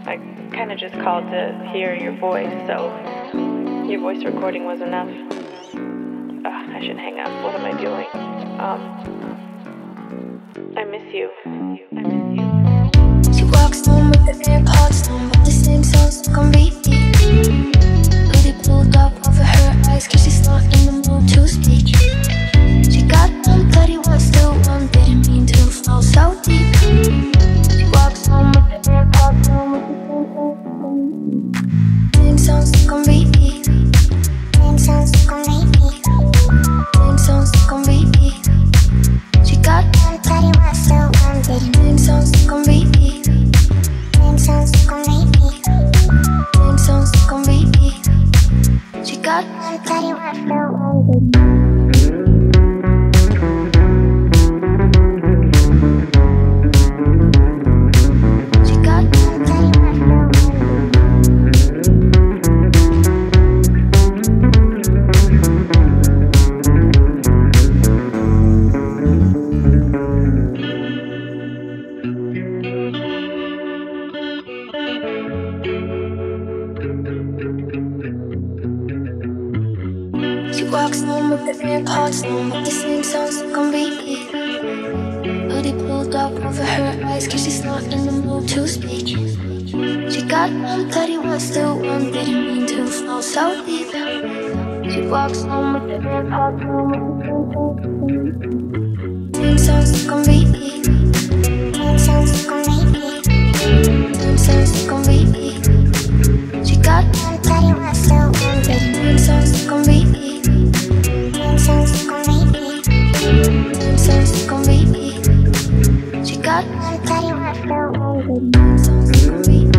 I kind of just called to hear your voice, so your voice recording was enough. I shouldn't hang up. What am I doing? I miss you. I miss you. She walks home with the AirPods on, but the same songs can be. Hoodie pulled up over her eyes, cause she's not in the mood to speak. She got one bloody one, still one, didn't mean to fall so deep. She walks home with the AirPods on, with the same songs can be. Same songs can be. Same songs can be. She got one bloody one, still one, didn't. Same songs can be. Same songs can be. Same songs can be. She got one bloody one, still one, didn't. Walks home with the AirPods on, with the same songs can be. Hoodie pulled up over her eyes, cause she's not in the mood to speak. She got one bloody one, still one, didn't mean to fall so deep. She walks home with the AirPods on, with the same songs can be. Same songs can be. Same songs can be. She got one bloody one, still one, didn't. Same songs can be. Same songs can be. Same songs can be. She got one bloody one, still one, didn't. Same songs can be.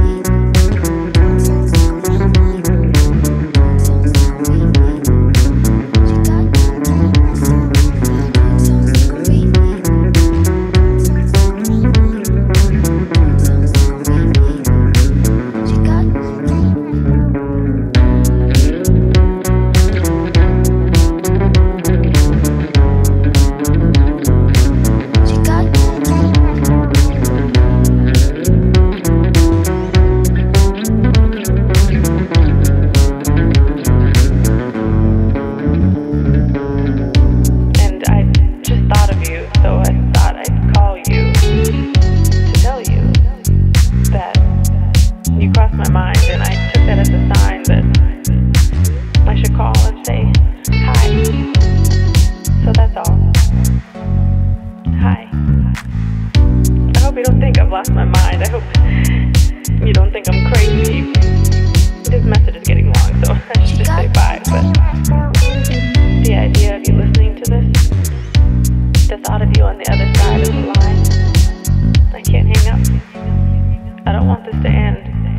Lost my mind. I hope you don't think I'm crazy. This message is getting long, so I should just say bye. But the idea of you listening to this, the thought of you on the other side of the line, I can't hang up. I don't want this to end.